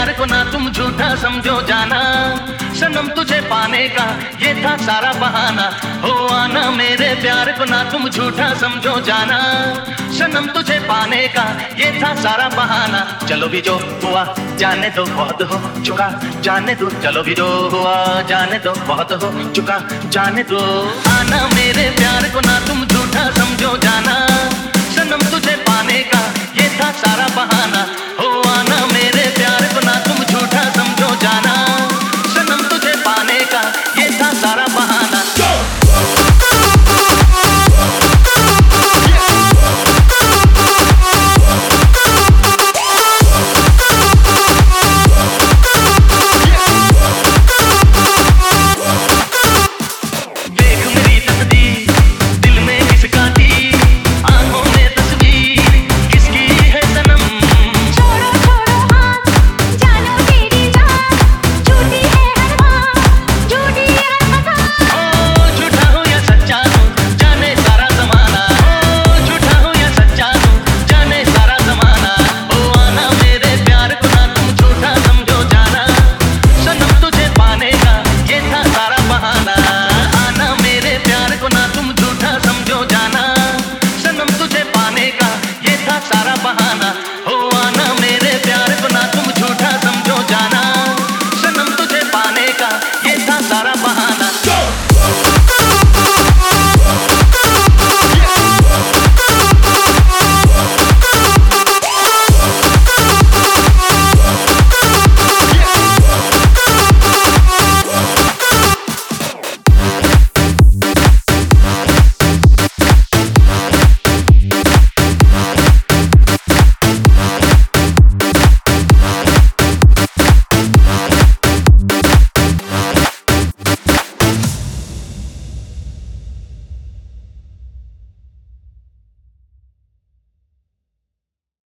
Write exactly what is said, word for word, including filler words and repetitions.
प्यार को ना तुम झूठा समझो जाना, सनम तुझे पाने का ये था सारा बहाना। हो आना मेरे प्यार को ना तुम झूठा समझो जाना, सनम तुझे पाने का ये था सारा बहाना। चलो भी जो हुआ जाने दो, बहुत हो चुका जाने दो, चलो भी जो हुआ जाने दो, बहुत हो चुका जाने दो। आना मेरे प्यार को ना तुम झूठा समझो जाना, सनम तुझे पाने का ये था सारा बहाना।